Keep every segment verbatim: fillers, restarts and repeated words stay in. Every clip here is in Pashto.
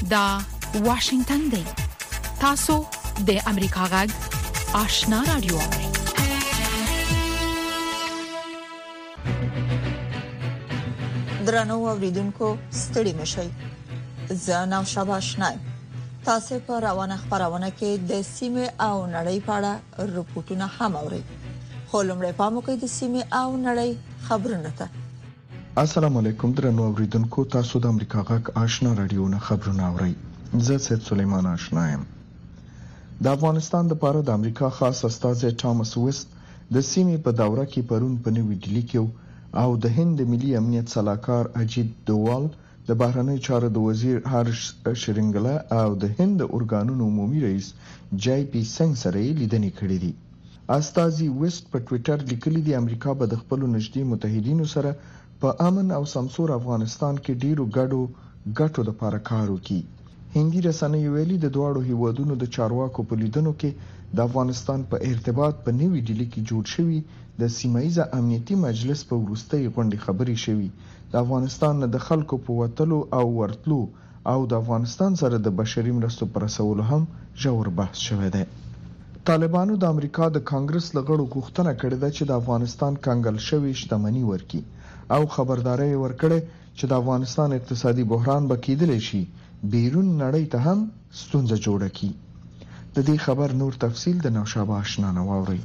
دا واشنگتن دی. تاسو د امریکا غږ آشنا رادیو. درنو اوریدونکو ستړي مشئ. زه نو شابه آشنا. تاسو په روانه خبرونه کې د سیمه او نړۍ په اړه رپورټونه هم اورئ. خو لمړی پام وکړئ د سیمه او نړۍ خبرونه ته. السلام علیکم درنو اوریدونکو، تاسو د امریکا غږ آشنا رادیو نه خبرونه اورئ. زه سید سلیمان آشنا یم. د افغانستان د لپاره د امریکا خاص استازی ټامس وست د سیمې په دوره کې پرون په نوې ډیلي کې او د هند ملي امنیت صلاحکار اجیت دووال د بهرنی چارو د وزیر هارش شرینګلا او د هند اورګانونو عمومي رئیس جای پی سنگ سره لیدنې کړې دي. استازي وست په ټوئیټر لیکلي دی امریکا به د خپل نږدې متحدینو سره په امن او سمسور افغانستان کې ډیرو ګډو ګټو لپاره کار وکړي. هندي رسنۍ ویلي د دواړو هیوادونو د چارواکو په لیدنو کې د افغانستان په ارتباط په نوې ډیلي کې جوړ شوی د سیمایي امنیتي مجلس په وروستۍ غونډه خبري شوی د افغانستان د خلکو په وټلو او ورتلو او د افغانستان سره د بشري مرستو پر رسولو هم ژور بحث شوی دی. طالبانو د امریکا د کانګرس لغړو غوښتنه کړې ده چې د افغانستان کنګل شوی شتمنۍ ورکړي او خبرداري ورکړي چې د افغانستان اقتصادي بحران به کېدلی شي بیرون نړۍ ته هم ستونزه جوړه کړي. د دې خبر نور تفصیل د نوشابه آشنا نواوري.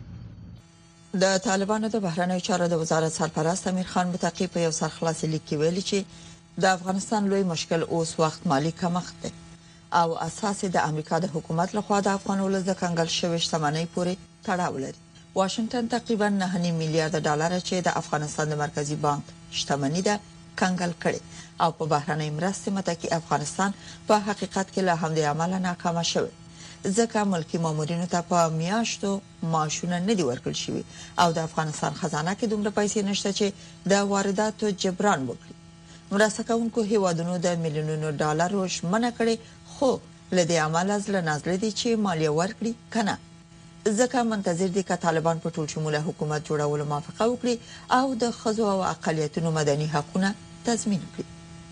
د طالبانو د بهرنیو چارو د وزارت سرپرست امیر خان متقی په یو سرخلاصي لیک کې ویلي چې د افغانستان لوی مشکل اوس وخت مالی کمښت دی او اساس د امریکا د حکومت لخوا د افغان ولس د کنګل شوی شتمنۍ پورې تړاو لري. واشنگټن تقریبا نه میلیارډ ډالر چې د افغانستان د مرکزی بانک شتمنۍ ده کنګل کړي او په بهرنۍ مرستې متکی افغانستان په حقیقت کې له همدې عمله ناکام شوی. ځکه ملکی مامورینو ته په میاشتو معاشونه نه دی ورکړل شوی او د افغانستان خزانه کې دومره پیسې نشته چې د وارداتو جبران وکړي. مرسته کوونکو هیوادونو د میلیونونو ډالرو شمنه کړي خو لدې عمله ځل نازل دي چې مالیه ورکړي کنه. ځکه منتظر دي چې طالبان په ټول شموله حکومت جوړولو موافقه وکړي او د خزو او اقلیتونو مدني حقوقونه تضمین کړي.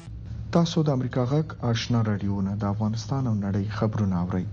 تاسو د امریکا غږ آشنا رادیو نه د افغانستان او نړۍ خبرونه اورئ.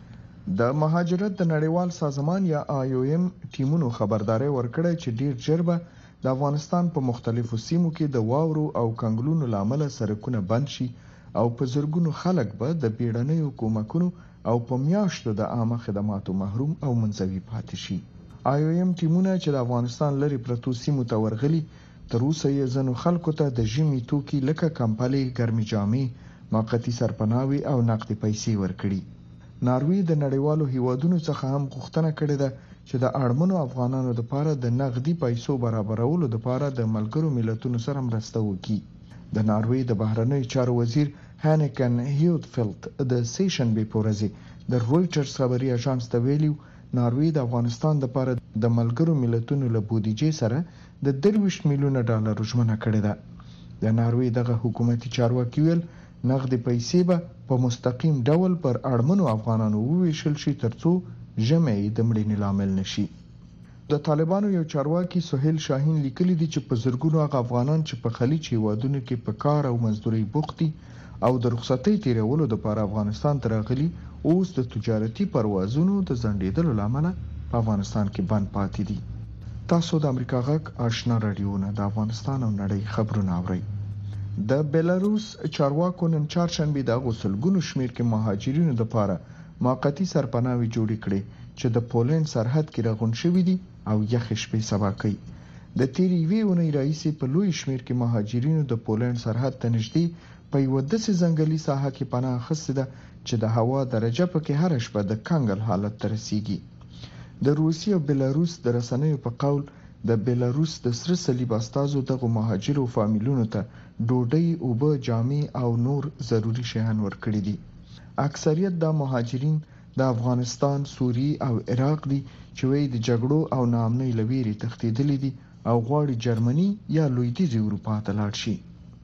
د مهاجرت د نړیوال سازمان یا آی او ایم ټیمونو خبرداري ورکړه چې ډیر ژر به د افغانستان په مختلفو سیمو کې د واورو او کنګلونو لامل سرکونه بند شي او په زرګونو خلک به د بیړنیو کومکونو او په میاشتو د عامه خدماتو محروم او منزوي پاتې شي. آی او ایم ټیمونه چې د افغانستان لري پرتو سیمو ته ورغلي تر اوسه یې ځنو خلکو ته د ژمي توکي لکه کمپلې، ګرمي جامې، موقتی سرپناوي او نقدي پیسې ورکړي. ناروی د نړیوالو هیوادونو څخه هم غوښتنه کړې ده چې د اړمنو افغانانو لپاره د نقدي پیسو برابرولو لپاره د ملګرو ملتونو سره مرسته وکړي. د ناروی د بهرنیو چارو وزیر هانکن هیوتفیلد د سیشن به پورزي د رويټرز خبري اژانس ته ویلي ناروی د افغانستان لپاره د ملګرو ملتونو له بودیجې سره د درویشت میلیونه ډالر ژمنه کړې ده. د ناروی دغه حکومتي چارواکي ویل نقدي پیسې به په مستقیم ډول پر اړمنو افغانانو وویشل شي ترڅو ژمي د مړینې لامل نشي. د طالبانو یو چارواکي سهیل شاهین لیکلي دي چې په زرګونو هغه افغانان چې په خلیج هیوادونو کې په کار او مزدوري بوخت دي او د رخصتۍ تیرولو لپاره افغانستان ته راغلي اوس د تجارتي پروازونو د ځنډېدلو لامل په افغانستان کې بند پاتې دي. تاسو د امریکا غږ آشنا رادیو نه د افغانستان او نړۍ خبرونه اورئ. د بلاروس چارواکو نن چهارشنبه د غوسلګونو شمیر کې مهاجرینو لپاره موقتی سرپناوي جوړ کړي چې د پولند سرحد کې راغون شوی دي او یخ شپې سبا کوي. د تیری وی اونۍ رئیس په لوی شمیر کې مهاجرینو د پولند سرحد ته نږدې په یو داسې ځنګلي ساحه کې پناه اخیسته ده چې د هوا درجه پکې هر شپه د کنګل حالت ته رسیږي. د روسیې او بلاروس د رسنیو په قول د بلاروس د سره صلیب استازو دغه مهاجرو فامیلونو ته ډوډۍ، اوبه، جامې او نور ضروری شیان ورکړي دي. اکثریت د مهاجرین د افغانستان، سوریې او عراق دي چې وایي د جګړو او ناامنۍ لویری تښتیدلي دي او غواړي جرمني یا لویدیځې اروپا ته لاړ شي.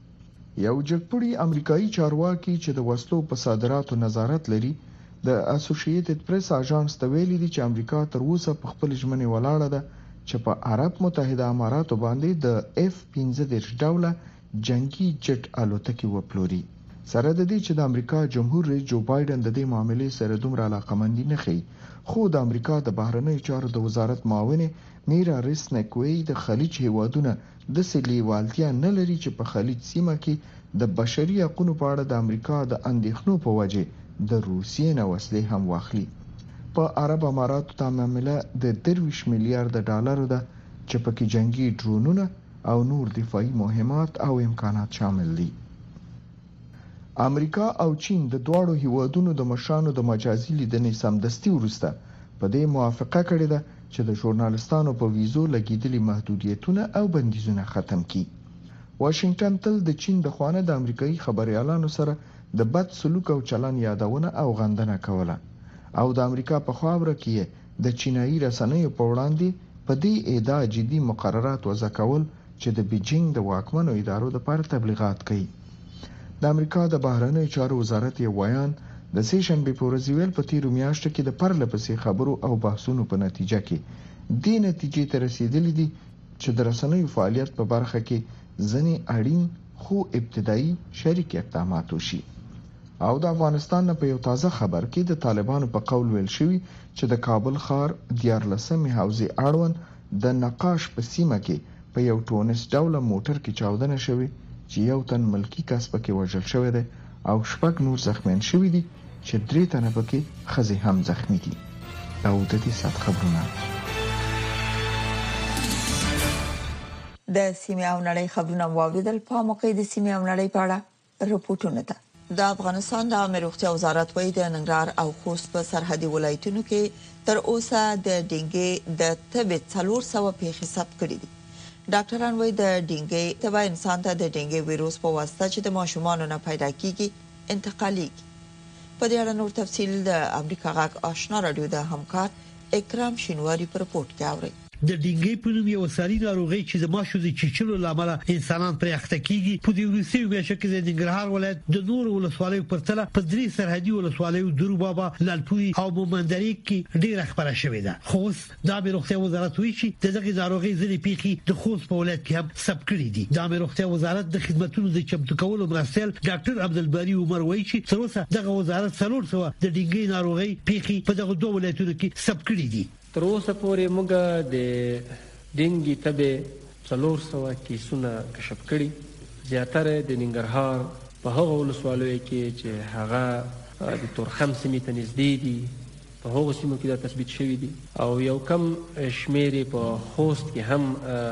یو جګپوړي امریکایي چارواکي چې د وسلو په صادراتو نظارت لري د اسوسییټډ پریس اژانس ته ویلي دي چې امریکا تر اوسه په خپل ژمنې ولاړه ده چې په عرب متحده اماراتو باندې د اف پنځه دېرش ډوله جنگي جټ الوتکې وپلوري. سره د دې چې د امریکا جمهور رئیس جو بایدن د دې معاملې سره دومره علاقمندي نه ښيي، خو د امریکا د بهرنیو چارو د وزارت معاون میرا ریسنکوي د خلیج هیوادونه د سلیوالتیا نه لري چې په خلیج سیمه کې د بشري حقوقو په اړه د امریکا د اندېښنو په وجه د روسیې نه وسلې هم واخلي. په عرب اماراتو ته معامله د درویش میلیارډ ډالرو ده چې پکې جنگي ډرونونه او نور دفاعي مهمات او امکانات شامل دي. امریکا او چین د دواړو هیوادونو د مشرانو د مجازي لیدنې سمدستي وروسته په دې موافقه کړې ده چې د ژورنالستانو په ویزو لګیدلي محدودیتونه او بندیزونه ختم کړي. واشنگټن تل د چین د خوانه د امریکایي خبريالانو سره د بد سلوک او چلن یادونه او غندنه کوله او د امریکا په خاوره کې د چینایي رسنیو په وړاندې په دې ادعا جدي مقررات وضع کول چې د بیجینګ د واکمنو ادارو لپاره تبلیغات کوي. د امریکا د بهرنیو چارو وزارت یې ویان د سې شنبې په ورځ ویل په تیرو میاشتو کې د پرله پسې خبرو او بحثونو په نتیجه کې دې نتیجې ته رسیدلې دي چې د رسنیو فعالیت په برخه کې ځنې اړین خو ابتدایي شریک اقدامات وشي. او د افغانستان په یو تازه خبر کې د طالبانو په قول ویل شوی چې د کابل ښار دیارلسمې حوزې اړوند د نقاش په سیمه کې په یو ټونس ډوله موټر کې چاودنه شوې چې یو تن ملکی کس پکې وژل شوی دی او شپږ نور زخمیان شوي دي چې درې تنه پکې ښځې هم زخمی دي. او د دې سات خبرونه د سیمه او نړۍ خبرونه واوریدل. په موقع د سیمه او نړۍ په اړه رپورټونه ده. د افغانستان د عامه روغتیا وزارت وایي د ننګرهار او خوست په سرحدي ولایتونو کې تر اوسه د ډینګي د تبې څلور سوه پیښې ثبت کړي دي. ډاکټران وایي د ډینګي تبه انسان ته د ډینګي ویروس په واسطه چې د ماشومانو نه پیدا کیږي انتقالېږي. په دې اړه نور تفصیل د امریکا غاک آشنا رادیو د همکار اکرام شینواری په رپورت کې اوري. د ډینګي په نوم یو ساري ناروغي چې د ماشو د چیچلو لامل انسانان پرې اخته کیږي په دې ورسې میاشت کې د ننګرهار ولایت د نور ولسوالیو پرتله په درې سرحدي ولسوالیو درو بابا لالپوري او مومندري کې ډېر خبره شوې ده. خوست د عامه روغتیا وزارت وایي چې دغه ناروغي ځلې پیخي د خوست په ولایت کې هم ثبت کړي دي. د عامه روغتیا وزارت د خدماتو د چمتو کولو مرستیال ډاکټر عبدالباری عمر وایي چې تر اوسه دغه وزارت څلور سوه د ډینګي ناروغي پیخي په دغه دوه ولایتونو کې ثبت کړي دي. تر اوسه پورې موږ د ډینګي تبه څلور سوه کیسونه کشف کړي. زیاتره د ننګرهار په هغه ولسوالیو کې چې هغه د تورخم سیمې ته نږدې دي په هغو سیمو کې دا تثبیت شوي دي او یو کم شمیر په خوست کې هم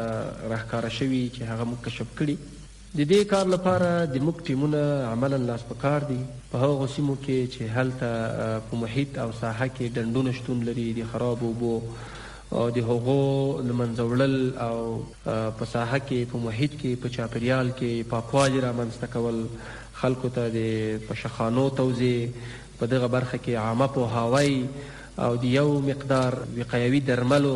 راښکاره شوي چې هغه موږ کشف کړي. د دې کار لپاره د موږ ټیمونه عملاً لاس په کار دي په هغو سیمو کې چې هلته په محیط او ساحه کې ډنډونه شتون لري د خراب اوبو او د هغو لمنځه وړل او په ساحه کې په محیط کې په چاپیریال کې پاکوالي رامنځته کول، خلکو ته د پشخانو توزیع په دغه برخه کې عامه پوهاوی او د یو مقدار وقایوي درملو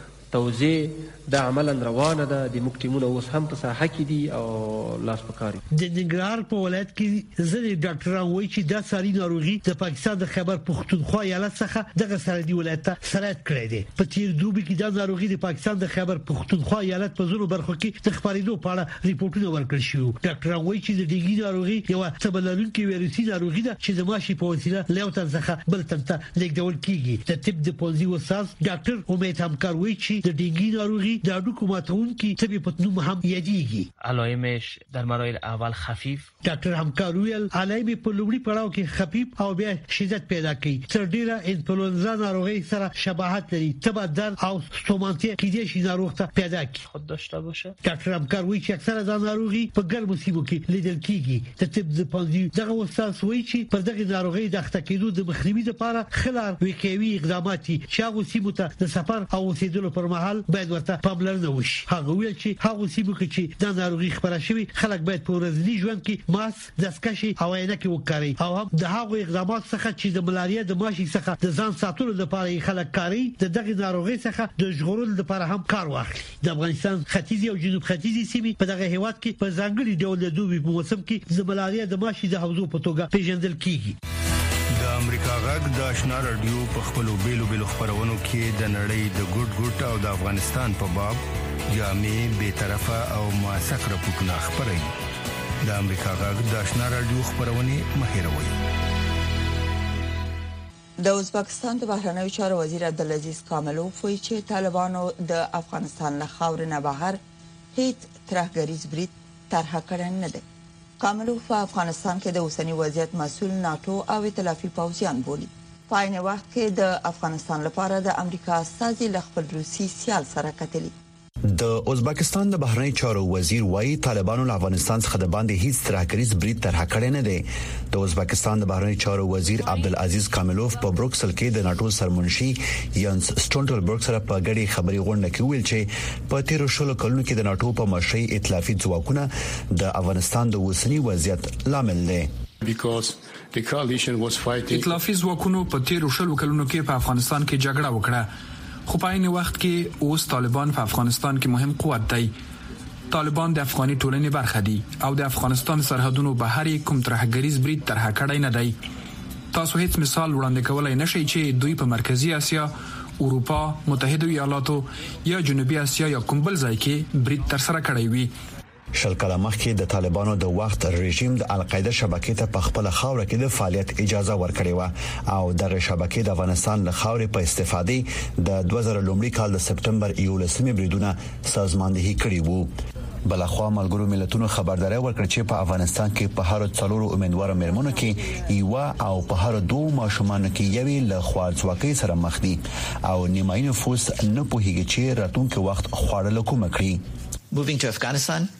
توزیع دا عملاً روانه ده. د موږ ټیمونه اوس هم په ساحه کې دي او لاس په کار دي. د ننګرهار په ولایت کې ځینې ډاکټران وایي چې دا ساري ناروغي د پاکستان د خیبر پختونخوا ایالت څخه دغه سرحدي ولایت ته سرایت کړی دی. په تیر دوبي کې دا ناروغي د پاکستان د خیبر پختونخوا ایالت په ځینو برخو کې د خبرېدو په اړه ریپورتونه ورکړل شوي. ډاکټران وایي چې د ډینګي ناروغي یو تبه لرونکې ویروسي ناروغي ده چې د ماشي په وسیله له یو تن څخه بل تن ته لیږدول کیږي. د طب د پولیسي استاد ډاکټر امید همکار وایي چې د ډینګي ناروغي د هډوکو ماتونکي تبه په نوم هم یادېږي. علائمش در مراحل اول خفیف. ډاکټر همکار ویل علائم په لومړي پړاو کې خفیف او بیا شدت پیدا کوي. تر ډیره انفلونزا ناروغي سره شباهت لري. تبه درد او ستومانتیا کېدای شي ناروغ ته پیدا کړي خود داشته باشه. ډاکټر همکار وایي چې اکثره دا ناروغي په ګرمو سیمو کې لیدل کیږي. د طب د پولیسي دغه استاد وایي چې پر دغه ناروغي د اخته کېدو د مخنیوي لپاره خلار وکوي اقدامات چې هغه سیمو ته د سفر او اوسېدلو پر مهال باید ورته پاملرنه وشي. هغه ویل چې هغه سیمو کې چې دا ناروغي خبره شوی خلک باید په ورځني ژوند کې ماسک، دستکشې او عینکې وکړي او هم د هغه اقدامات څخه چې د ملاریا د ماشي څخه د ځان ساتلو لپاره خلک کاری د دغه ناروغي څخه د ژغورلو لپاره هم کار واخلي. د افغانستان ختیځي او جنوب ختیځي سیمې په دغه هیواد کې په ځانګړي ډول د دوبي په موسم کې د ملاریا د ماشي د حوزو په توګه پیژندل کیږي. د امریکا غږ د آشنا رادیو په خپلو بیلو بیلو خبرونو کې د نړۍ د ګډ ګډ او د افغانستان په باب جامع، بے طرفه او موثق راپورټونه خپروي. د امریکا غږ د آشنا رادیو خبرونه مهیروي. د ازبکستان د بهرنیو چارو وزیر عبدالعزیز کاملوف وایي چې طالبانو د افغانستان له خاورې نه بهر هیڅ ترهګریز برید طرحه کړی نه دی. کاملوف په افغانستان کې د اوسنی وضعیت مسؤل ناتو او ائتلافي پوځیان بولي. په عین وخت کې د افغانستان لپاره د امریکا استازي له خپل روسي سیال سره کتلي. د ازبکستان د بهرنی چارو وزیر وايي طالبانو له افغانستان څخه د باندې هیڅ ترهګریز برید طرح کړی نه دی. د ازبکستان د بهرنی چارو وزیر عبدالعزیز کاملوف په بروکسل کې د ناتو سرمنشي یانس سټولټنبرګ سره په ګډي خبري غونډه کې ویل چې په تیر شلو کلونو کې د ناتو په مشرۍ ائتلافي ځواکونه د افغانستان د اوسنی وضعیت لامل دي. ائتلافي ځواکونو په تیر شلو کلونو کې په افغانستان کې جګړه وکړه. خو په عین وخت کې اوس طالبان په افغانستان کې مهم قوت دی. طالبان د افغاني ټولنې برخه دي او د افغانستان سرحدونو بهر کوم ترهګریز برید طرح کړی نه دی. تاسو هیڅ مثال وړاندې کولای نشئ چې دوی په مرکزی اسیا، اروپا، متحده ایالاتو یا جنوبي اسیا یا کوم بل ځای کې برید تر سره کړی وي. شل کاله مخکې د طالبانو د وخت رژیم د القاعده شبکې ته په خپل خاور کې د فعالیت اجازه ورکړې و او د شبکې د افغانستان له خاورې په استفادې د دوه زره لومړي کال د سپتمبر یولسمې بریدونه سازماندهي کړې وو. بلخوا ملګرو ملتونو خبرداري ورکړه چې په افغانستان کې په هر څلورو امیدوار مېرمنو کې یو او په هر دوه ماشومان کې یوې له خوارځواکۍ سره مخ دي او نیمایي نفوس نه پوهیږي چې راتلونکي وخت خواړه لکوم کړي. Moving to Afghanistan.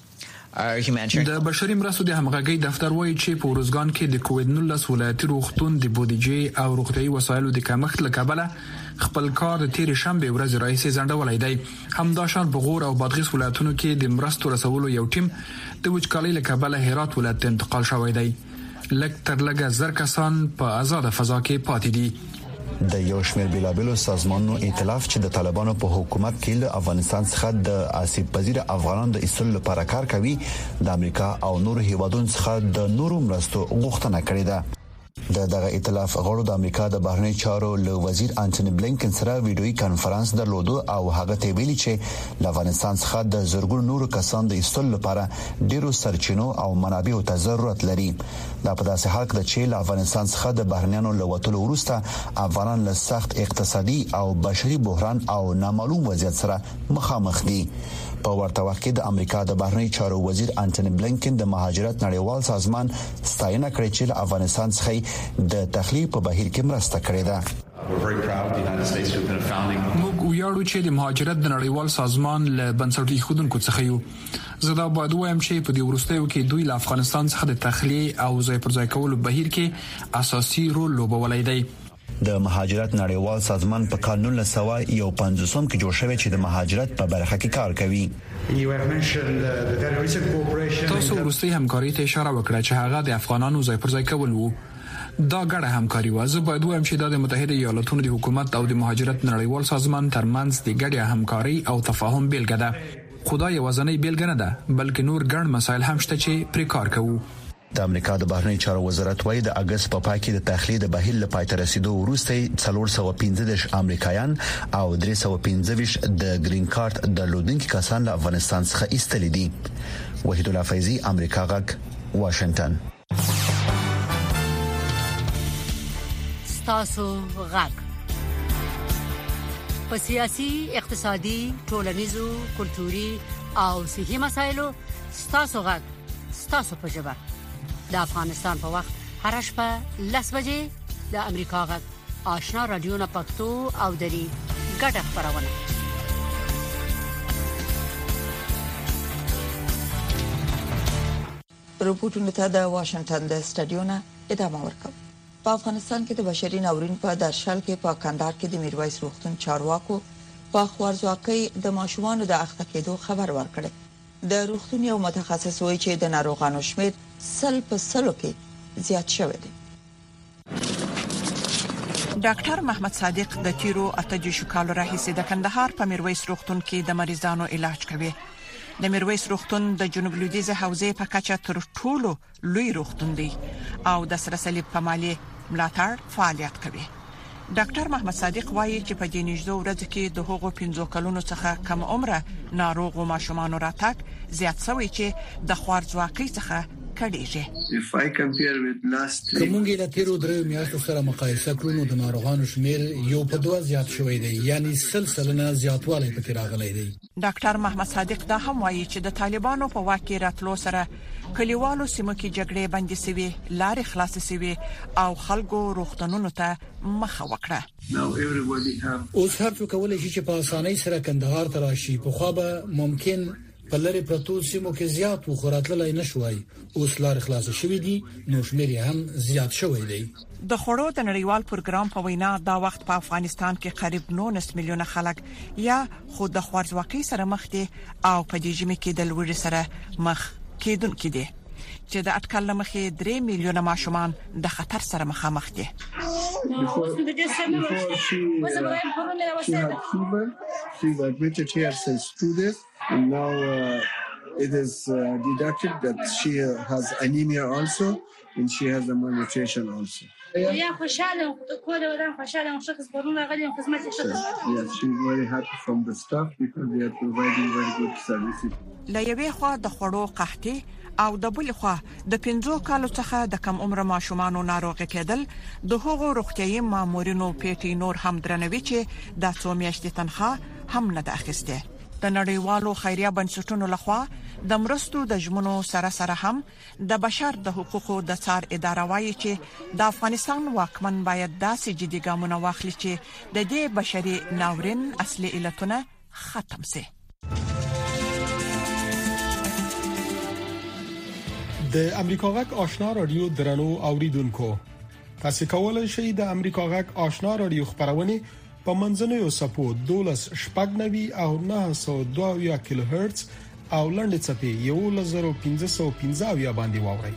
د بشري مرستو د همغږي دفتر وایي چې په ورزګان کې د کووډ نولس ولایتي روغتون د بودیجې او روغتيایي وسایلو د کمښت له کبله خپل کار د تیر شنبه ورځ راځي ځنډولای دی. همداشان په غور او بادغیس ولایتونو کې د مرستو رسولو یو ټیم د وچکالۍ له کبله هرات ولایت ته انتقال شوی دی. لږ تر لږه زر کسان په آزاد فضا کې پاتې دي. د یو شمېر بیلابېلو سازمانونو ائتلاف چې د طالبانو په حکومت کې له افغانستان څخه د آسیب پذیر افغانانو د ایستلو لپاره کار کوي د امریکا او نورو هیوادونو څخه د نورو مرستو غوښتنه کړې ده. د دغه ائتلاف غړو د امریکا د بهرنی چارو له وزیر انټونی بلینکن سره ویډیوي کانفرنس درلود او هغه ته ویلي چې د افغانستان څخه د زرګونو نورو کسانو د ایستلو لپاره ډیرو سرچینو او منابعو ته ضرورت لري. دا په داسې حال کې چې له افغانستان څخه د بهرنیانو له وټولو وروسته افغانان له سخت اقتصادي او بشري بحران او نامعلوم وضعیت سره مخامخ دي. په ورته وخت کې د امریکا د بهرنی چارو وزیر انټونی بلینکن د مهاجرت نړیوال سازمان ستاینه کړې چې له افغانستان څخه د تخلیه په بهیر کې مرسته کړې ده. موږ ویاړو چې د مهاجرت د نړیوال سازمان له بنسټ ایښودونکو څخه یو. زه دا باید وایم چې په دې وروستیو کې دوی له افغانستان څخه د تخلیه او ځای پر ځای کولو بهیر کې اساسي رول لوبولی دی. د مهاجرت نړیوال سازمان په کال نولس سوه یو پنځوس کې جوړ شوی چې د مهاجرت په برخه کې کار کوي. تاسو وروستي همکاري ته اشاره وکړه چې هغه د افغانانو ځای پر ځای کول وو. دا ګډه همکاري و. زه باید وایم چې د متحده ایالاتونو د حکومت او د مهاجرت نړیوال سازمان ترمنځ د ګډه همکاري او تفاهم بیلګه ده. خدای یوازنۍ بیلګه نه ده بلکې نور ګڼ مسایل هم شته چې پرې کار کوو. د امریکا د بهرنی چارو وزارت وايي د اگست په پای کې د تخلیه د بهیر لپاره تر رسیدو وروسته څلور سوه پنځه امریکایان او درې سوه پنځه د گرین کارت درلودونکو کسان له افغانستان څخه ایستل دي. وحید الله فیضی، امریکا غږ، واشنگټن. تاسو غږ په سیاسي، اقتصادي، ټولنیزو، کلتوري او صحي مسایلو تاسو غږ تاسو په ژبه د افغانستان په وخت هر شپه لس بجې د امریکا غږ آشنا رادیو نه پښتو او دری ګډه خبرونه. رپورټونه ته د واشنگټن د سټډیو نه ادامه ورکوم. په افغانستان کې د بشري ناورین په درشل کې په کندهار کې د میرویس روغتون چارواکو په خوارځواکۍ د ماشومانو د اخته کېدو خبر ورکړ. د روغتون یو متخصص وایي چې د ناروغانو شمېر سل په سلو کې زیات شوی دی. ډاکټر محمد صادق د تیرو اتهجو کالو راهیسې د کندهار په میرویس روغتون کې د مریضانو علاج کوي. د میرویس روغتون د جنوب لویدیځ حوزې په کچه تر ټولو لوی روغتون دی او د سره صلیب په مالی ملاتړ فعالیت کوي. ډاکټر محمد صادق وایي چې په دې نږدې ورځ کې د هغو پنځو کلونو څخه کم عمره ناروغ ماشومان راتګ زیات شوی چې د خوارځواکۍ څخه کړيږي. کومګي له تیرو درې میاشتو سره مقایسه کړو نو د ناروغانو شمیر یو په دوه زیات شوی دی، یعنی سلسله زیاتوالی پکې راغلی دی. ډاکټر محمد صادق دا هم وایي چې د طالبانو په واکې راتلو سره کلیوالو سیمو کې جګړې بندي سوي، لارې خلاص سوي او خلکو روغتونونو ته مخه وکړه. اوس هر څوک کولای شي چې په اسانۍ سره کندهار ته راشي، په خو به ممکن په لری پروتو سیمو کې زیات وخوراتلای نشوي. اوس لارې خلاص شوې دي، نو شمیر هم زیات شوی دی. د خړو د نړیوال پروګرام په وینا دا وخت په افغانستان کې قریب نولس میلیونه خلک یا خود د خوارځواکۍ سره مخ دي او په دې ژمي کې د لوړ سره مخ کېدونکې دي چې د اټکل لمخې درې میلیونه ماشومان د خطر سره مخامخ دي. And now uh, it is uh, deducted that she has anemia also and she has a malnutrition also. Yeah, she's very happy from the staff because they are providing very good services. لا یوې خوا د خړو قحطي او د بل خوا د پنځو کالو څخه د کم عمر ماشومانو ناروغ کېدل د هغو روغتيایي مامورینو پیټي نور هم درنوي چې د څو میاشتې تنخواه هم نه اخیسته. د نړیوالو خیریه بنسټونو لخوا د مرستو د ژمنو سره سره هم د بشر د حقوقو د څار اداره وايي چې د افغانستان واکمن باید داسې جدي ګامونه واخلي چې د دې بشري ناورین اصلي علتونه ختم شي. د امریکا غږ آشنا رادیو درنو اوریدونکو، تاسو کولای شئ د امریکا غږ آشنا رادیو خبرونه په منځنوي سپو دولس شپږ نوي او نه سوه دوه کیلو هرتز او لنډ چپی یو لزر پنځه سوه پنځه باندې واورئ.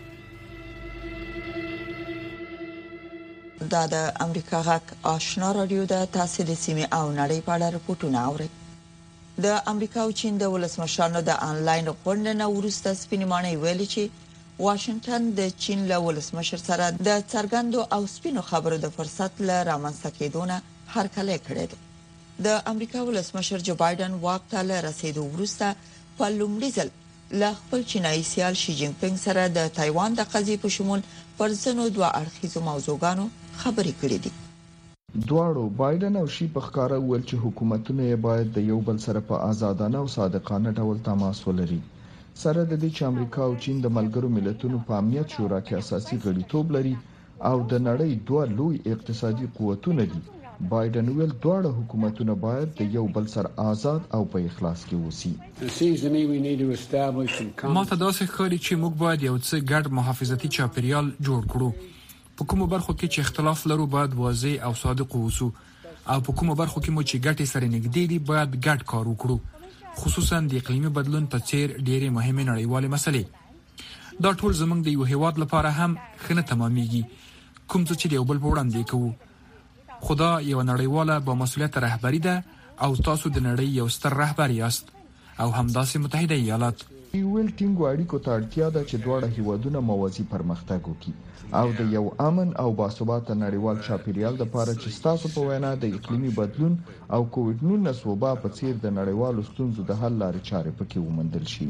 دا د امریکا غږ آشنا رادیو د تاسو د سیمې او نړۍ په اړه راپورټونه اورئ. د امریکا او چین د ولسمشرانو د انلاین غونډې نه وروسته سپینمانه ویلي چې واشنگټن د چین له ولسمشر سره د څرګندو او سپینو خبرو د فرصت له رامنځته کېدونه هرکله کړی دی. د امریکا ولسمشر جو بایدن واک ته رسیدو وروسته په لومړي ځل له خپل چینایي سیال شي جین پینګ سره د تایوان د قضیې په شمول پر ځینو دوه اړخیزو موضوعګانو خبرې کړې دي. دواړو بایدن او شي په ښکاره ویل چې حکومتونه یې باید د یو بل سره په آزادانه او صادقانه ډول تماس ولري. سره د دې چې امریکا او چین د ملګرو ملتونو په امنیت شورا کې اساسي غړیتوب لري او د نړۍ دوه لوی اقتصادي قوتونه دي، بایدن ویل دواړه حکومتونه باید د یو بل سره آزاد او په اخلاص کې اوسي. ما ته داسې ښکاري چې موږ باید یو څه ګډ محافظتي چاپیریال جوړ کړو. په کومو برخو کې چې اختلاف لرو باید واضح او صادق اوسو، او په کومو برخو کې مو چې ګټې سره نږدې دي باید ګډ کار وکړو، خصوصا د اقلیمي بدلون په څیر ډېرې مهمه نړیواله مسلې. دا ټول زموږ د یو هیواد لپاره هم خنه تمامېږي، کوم څه چې یو بل په وړاندې کوو. خدا یو نړیواله با مسؤلیت رهبری ده او تاسو د نړۍ یو ستر رهبر یاست او همداسې متحده ایالات. ویل ټینګ اړیکو ته اړتیا ده چې دواړه هیوادونه موازی پرمختګ وکړي او د یو امن او باثباته نړیوال چاپیریال لپاره چې تاسو په وینا د اقلیمي بدلون او کووډ نولس وبا په څیر د نړیوالو ستونزو د حل لارې چارې پکې ومندل شي.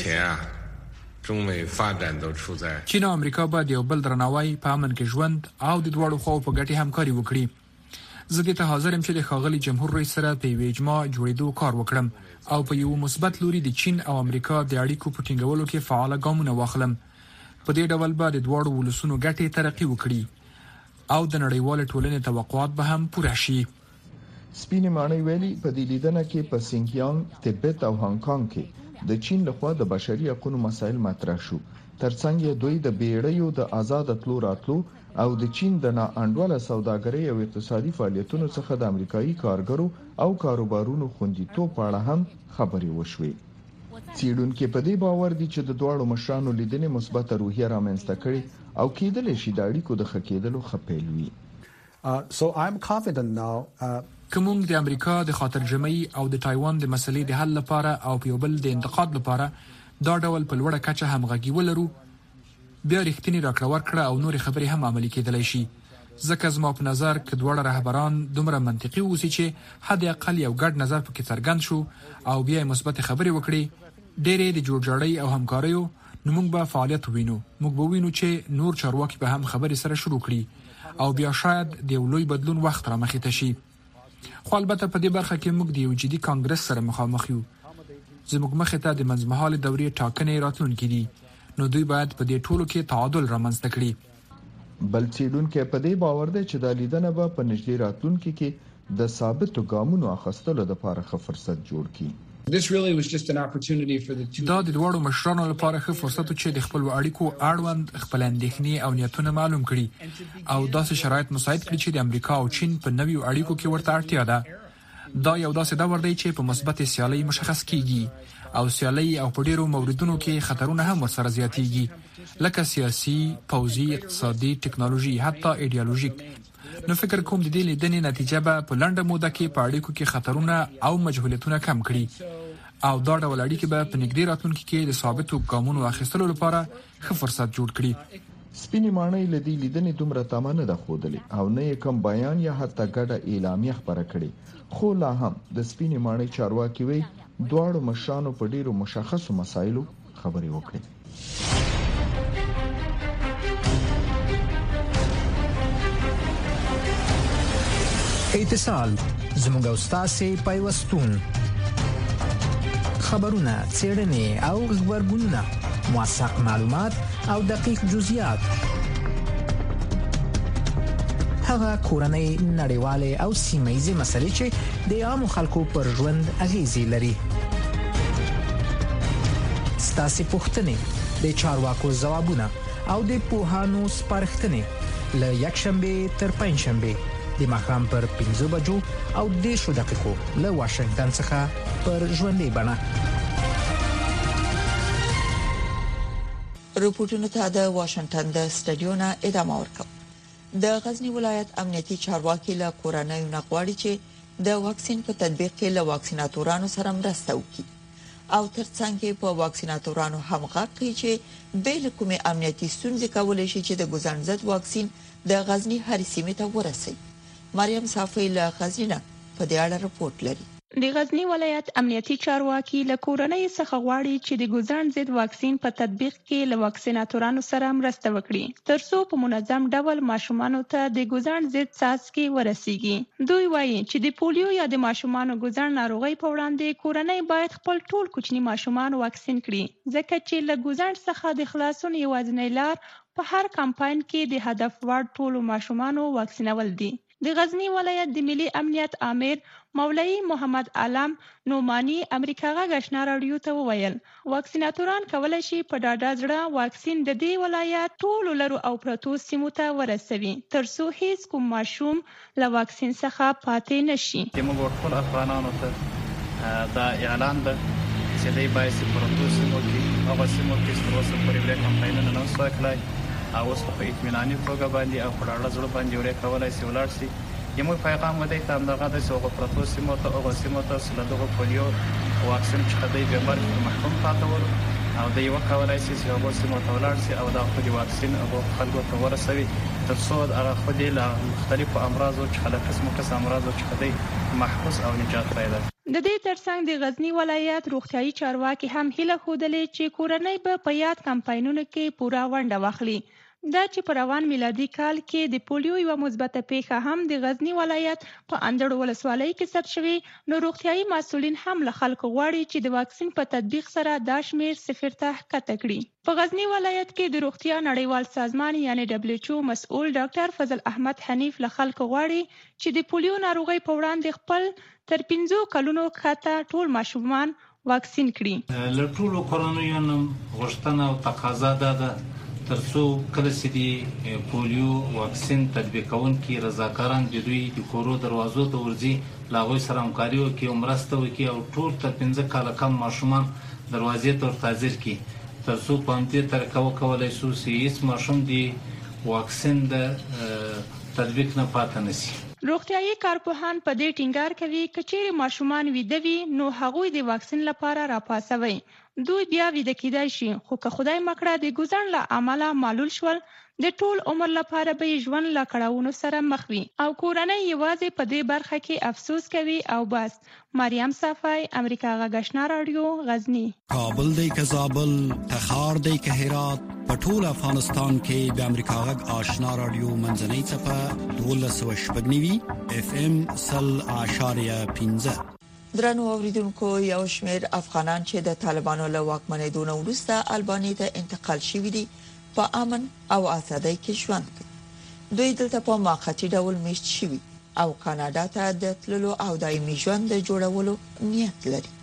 چین او امریکا باید یو بل درناوی په امن کې ژوند او د دواړو خواو په ګټه همکاري وکړي. زه دې ته حاضر یم چې د ښاغلي جمهور رئیس سره په یوې اجماع جوړېدو کار وکړم او په یو مثبت لوري د چین او امریکا د اړیکو په ټینګولو کې فعال ګامونه واخلم. په دې ډول به د دواړو ولسونو ګټې ترقی وکړي او د نړیوال ټولنې توقعات به هم پوره شي. سپینې ماڼۍ ویلي په دې لیدنه کې په سینکیانګ، تبت او هانګ کانګ کې د چین لخوا د بشري حقوقو مسایل مطرح شو، ترڅنګ دوی د بیړیو د آزاد تلو راتلو او د چین د ناانډوله سوداګرۍ او اقتصادي فعالیتونو څخه د امریکایي کارګرو او کاروبارونو خوندیتوب په اړه هم خبرې وشوې. څېړونکي په دې باور دي چې د دواړو مشرانو لیدنې مثبت روحیه رامنځته کړي او کېدلی شي د اړیکو د ښه کېدلو ښه پیل وي. کومون د امریکا د خاطر جمعي او د تایوان د مسلې د حل لپاره او په یو بل د انتقاد لپاره دا ډول په لوړه کچه همغږي ولرو، بیا رښتینی راکړه ورکړه او نور خبرې هم عملي کېدلی شي. ځکه زما په نظر که دواړه رهبران دومره منطقي اوسي چې حد اقل یو ګډ نظر پکې څرګند شو او بیا مثبت خبرې وکړي، ډېرې د جوړجاړۍ او همکاریو نو موږ به فعالیت وینو. موږ به وینو چې نور چارواکي به هم خبرې سره شروع کړي او بیا شاید د یو لوی بدلون وخت را مخې ته شي. خو البته په دې برخه کې موږ د یو جدي کانګرس سره مخامخ یو. زموږ مخې ته د منځمهاله دورې ټاکنې راتلونکې دي، نو دوی باید په دې ټولو کې تعادل رامنځته کړي. بل څېړونکي په دې باور دي چې د لیدنه به په نږدې راتلونکي کې د ثابتو ګامونو اخیستلو لپاره ښه فرصت جوړ کړي. This really was just an opportunity for the two. دا د دوړو مشرانو لپاره ښه فرصت چې د خپل اړیکو اړوند خپل اندېښنې او نیتونه معلوم کړي او داسې شرایط مساعد کړي چې د امریکا او چین په نویو اړیکو کې ورته اړتیا ده. دا یو داسې دور دی چې په مثبت سیالي مشخص کیږي او سیالي او په ډیرو موردونو کې خطرونه هم ورسره زیاتېږي، لکه سیاسي، پوځي، اقتصادي، ټکنالوژي، حتی ایډیالوژیک. نو فکر کوم د دې لیدنې نتیجه به په لنډه موده کې په اړیکو کې خطرونه او مجهولیتونه کم کړي او دا ډول اړیکې به په نږدې راتلونکي کې د ثابتو ګامونو اخیستلو لپاره ښه فرصت جوړ کړي. سپینې ماڼۍ له دې لیدنې دومره تمه نه ده ښودلې او نه یې کوم بیان یا حتی ګډه اعلامیه خپره کړې، خو لا هم د سپینې ماڼۍ چارواکي وایي دواړو مشرانو په ډیرو مشخصو مسایلو خبرې وکړې. اتصال زموږ او ستاسو پیوستون خبرونه، څېړنې او خبرګونونه، موثق معلومات او دقیق جزئیات، هغه کورنۍ، نړیوالې او سیمه‌ییزې مسلې چې د عامو خلکو پر ژوند اغیزې لري. ستاسو پوښتنې، د چارواکو ځوابونه او د پوهانو سپارښتنې له یکشنبه تر پنځشنبه د ماښام پر پنځه بجو او دېرشو دقیقو له واشنگټن څخه پر ژوندۍ بڼه. رپورټونو ته د واشنگټن د سټډیو نه ادامه ورکوم. د غزنی ولایت امنیتي چارواکي له کورنۍ نغواړي چې د واکسین په تطبیق کې له واکسیناتورانو سره مرسته وکړي او ترڅنګ په واکسیناتورانو هم غواړي چې بیل کومه امنیتي ستونزې کولای شي چې د ګوزن ضد واکسین د غزنی هر سیمه ته ورسي. مریم صافی له غزنی نه په دې اړه رپورټ لري. د غزنی ولایت امنیتي چارواکي له کورنۍ څخه غواړي چې د ګوزن ضد واکسین په تطبیق کې له واکسیناتورانو سره مرسته وکړي ترڅو په منظم ډول ماشومانو ته د ګوزن ضد څاڅکي ورسیږي. دوی وایي چې د پولیو یا د ماشومانو ګوزن ناروغي په وړاندې کورنۍ باید خپل ټول کوچني ماشومان واکسین کړي ځکه چې له ګوزن څخه د خلاصون یوازینی لار په هر کمپاین کې د هدف وړ ټولو ماشومانو واکسینول دي. د غزنی ولایت د ملي امنیت امیر مولوی محمد علم نومانی امریکا غږ آشنا رادیو ته وویل واکسیناتوران کولای شي په ډاډه زړه واکسین د دې ولایت ټولو لرو او پرتو سیمو ته ورسوي ترڅو هیڅ کوم ماشوم له واکسین څخه پاتې نشي. موږ ټول افغانانو ته دا اعلان ده چې دوی باید په پرتو سیمو کې هغه سیمو کې تر اوسه پورې بل کمپاینونه نه وسو کړای او اوس په اطمیناني توګه باندې او په ډاډه زړه باندې ورې کولای شي ولر شي. یمو پیغام ودی ته همدغه د سوغه پروتو سیمو ته او سیمو ته سلدغه پولیو واکسین چې خدای به بر محکوم پاتې ور او د یو کولای شي چې هغه سیمو ته ولر شي او دا خو دی واکسین او خلکو ته ورسوي ترڅو هغه خو دی له مختلفو امراضو چې خلک قسمه قسم امراضو چې خدای محفوظ او نجات پیدا. د دې ترڅنګ د غزنی ولایت روغتیايي چارواکي هم هیله خوده چې کورنۍ به په یاد کمپاینونو کې پوره ونډه واخلي. دا چې په روان میلادي کال کې د پولیو یو مثبته پیښه هم د غزنی ولایت په اندړ ولسوالۍ کې ثبت شوې نو روغتیايي مسؤلین هم له خلکو غواړي چې د واکسین په تطبیق سره دا شمیر صفر ته ښکته کړي. په غزنی ولایت کې د روغتیا نړیوال سازمان یعنی دبليو ایچ او مسؤل ډاکټر فضل احمد حنیف له خلکو غواړي چې د پولیو ناروغي په وړاندې خپل تر پنځو کلونو کاته ټول ماشومان واکسین کړي. له ټولو کورنیو غوښتنه او تقاضا ده ترڅو کله چې دی پولیو واکسین تطبیقون کې رضاکاران د دوی د کورو دروازو ته ورځي لاغوي سره همکاري وکړي او مرسته وکړي او ټول تر پنځه کاله کم ماشومان دروازې ته ورتاځر کړي ترڅو په همدې طریقه وکولای شو چې هیڅ ماشوم دی واکسین د تطبیق نه پاتې نشي. روغتیايي کارپوهان په دې ټینګار کوي کچېرې ماشومان ویده وي نو هغوی د واکسین لپاره راپاسوي. دوی بیا ویده کېدای شي خو که خدای مکړه د ګوزن له امله معلول شول د ټول عمر لپاره به ژوند لا کړهونو سره مخ وي او کورنۍ یوازې په دې برخه کې افسوس کوي او بس. مریم صفای، امریکا غږ آشنا رادیو، غزنی. کابل دی که زابل، تخار دی که هرات، په ټول افغانستان کې د امریکا غږ آشنا رادیو منځنۍ څپه دولس شپږ نوي اف ام سل اشاریه پنځه. درنو اوریدونکو، یو شمېر افغانان چې د طالبانو له واکمنېدو نه وروسته البانیا ته انتقال شوي دي په امن او آزادۍ کې ژوند کوي. دوی دلته په موقتي ډول میشت شوي او کاناډا ته د تللو او دایمي ژوند د جوړولو نیت لري.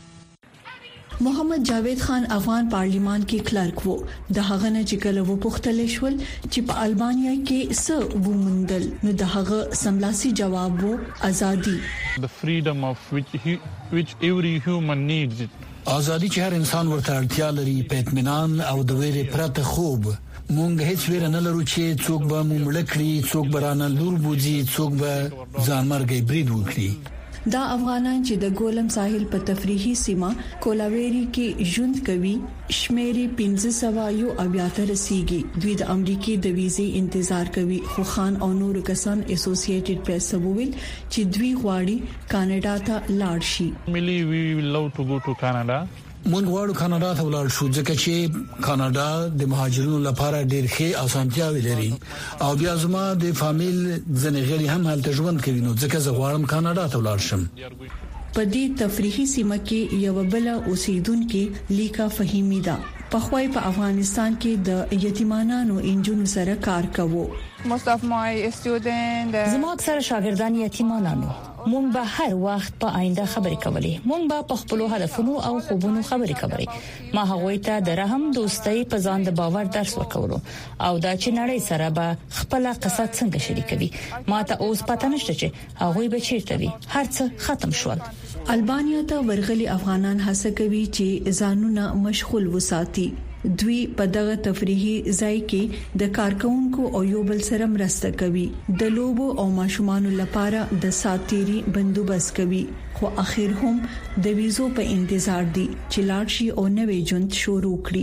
محمد جاوید خان افغان پارلیمان کې کلرک وو. د هغه نه چې کله و پوښتل شول چې په البانیا کې څه ومندل، نو د هغه سملاسي جواب وو ازادي. The freedom of which he, which every human needs it. ازادي چې هر انسان ورته اړتیا لري، په اطمینان او د ویرې پرته خوب. مونږ هیڅ ویره نه لرو چې څوک به مونږ مړ کړي، څوک به رانه لور بوزي، څوک به ځانمرګي برید وکړي. دا افغانان چې د ګولم ساحل په تفریحي سیمه کولاويري کې ژوند کوي شمیرې پنځه سوه یو اویا ته رسیدي. دوی د امریکای د ویزې انتظار کوي، خو خان او نور کسان اسوسییټډ پریس وویل چې دوی غواړي کاناډا ته لاړ شي. Family, we will love to go to Canada. مونږ غواړو کاناډا ته ولاړ شو ځکه چې کاناډا د مهاجرینو لپاره ډېر ښه اسانتیاوې لري او بیا زما د فامیل ځنې غړي هم هلته ژوند کوي، نو ځکه زه غواړم کاناډا ته ولاړ شم. په دې تفریحي سیمه کې یو بل اوسیدونکو لیکا فهیمی دا په خوای په افغانستان کې د یتیمانو انجونو سره کار کوي. Most of my students زما اکثر شاګردان یتیمانانو. مونږ به هر وخت په آینده خبرې کولې، مونږ به په خپل هدفونو او خوبونو خبرې کولې. ما هغوی ته د رحم، دوستۍ، په ځان د باور درس ورکولو او دا چې نړۍ سره به خپل قصه څنګه شریکوي. ما ته اوس پته نشته چې هغوی به چیرته وي. هر څه ختم شول. البانیا ته ورغلي افغانان هڅه کوي چې ځانونه مشغول وساتي. دوی په دغه تفریحي ځای کې د کارکونکو او یو بل سره مرسته کوي. د لوبو او ماشومانو لپاره د ساتيري بندوبست کوي، خو اخر هم د ویزو په انتظار دي چې لاړ شي او نوې ژوند شروع کړي.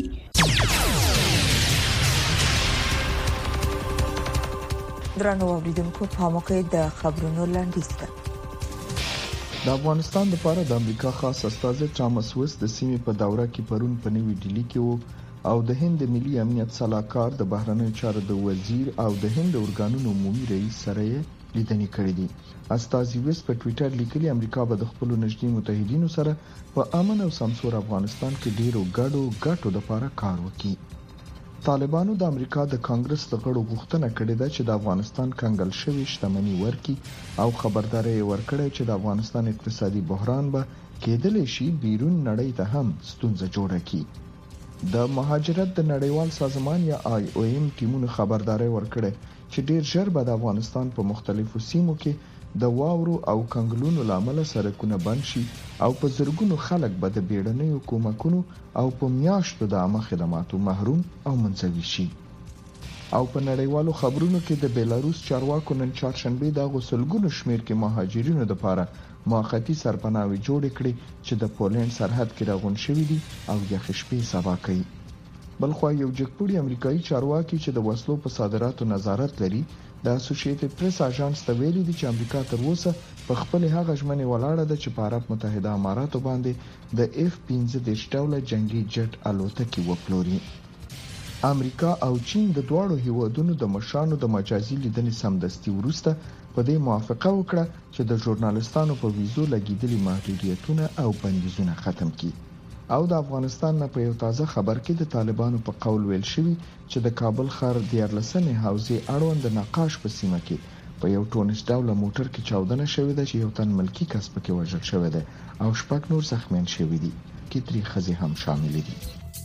درنو اوریدونکو، په موقع د خبرونو لاندې ده. د افغانستان لپاره د امریکا خاص استازی ټامس وست د سیمې په دوره کې پرون په نوې ډیلی کې وو او د هند ملي امنیت صلاحکار، د بهرنیو چارو د وزیر او د هند اورګانونو عمومي رئیس سره لیدنې کړې دي. استازي وست په ټوئیټر لیکلي امریکا به د خپل نږدې متحدینو سره په امن او سمسور افغانستان کې ډیرو ګډو ګټو لپاره کار وکړي. طالبانو د امریکا د کانګرس د غړو غوښتنه کړې ده چې د افغانستان کنګل شوی شتمنۍ ورکړي او خبرداري ورکړي چې د افغانستان اقتصادي بحران به کېدلی شي بیرون نړۍ ته هم ستونزه جوړه کړي. د مهاجرت د نړیوال سازمان یا آی او ایم ټیمونو خبرداري ورکړي چې ډیر ژر به د افغانستان په مختلفو سیمو کې د واورو او کنګلونو لامل سرکونه بند شي او په زرګونو خلک به د بیړنیو کومکونو او په میاشتو د عامه خدماتو محروم او منزوي شي. او په نړیوالو خبرونو کې د بیلاروس چارواکو نن چهارشنبه د غسلګونو شمیر کې مهاجرینو لپاره موقتی سرپناوي جوړ کړي چې د پولند سرحد کې راغون شوي دي او یخ شپې سبا کوي. بلخو یو جګپوړي امریکایي چارواکي چې د وسلو په صادراتو نظارت لري د اسوسییټډ پریس اژانس ته ویلي دي چې امریکا تر اوسه په خپل هغه ژمنې ولاړه ده چې په عرب متحده اماراتو باندې د اف پنځه دېرش ډوله جنگي جټ الوتکې وپلوري. امریکا او چین د دواړو هیوادونو د مشرانو د مجازي لیدنې سمدستي وروسته په دې موافقه وکړه چې د ژورنالستانو په ویزو لګیدلي محدودیتونه او بندیزونه ختم کړي. او د افغانستان نه په یو تازه خبر کې د طالبانو په قول ویل شوی چې د کابل ښار دیارلسمې حوزې اړوند نقاش په سیمه کې په یو ټونس ډوله موټر کې چاودنه شوې ده چې یو تن ملکی کس پکې وژل شوی دی او شپږ نور زخمیان شوي دي کې درې ښځې هم شامل دي.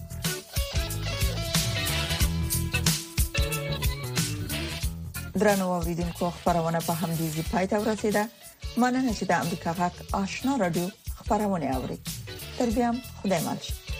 درنو اوریدونکو، خبرونه په همدې ځای پای ته ورسیده. مننه چې د امریکا غږ آشنا رادیو خبرونه اوري. تر بیا خدای مل شي.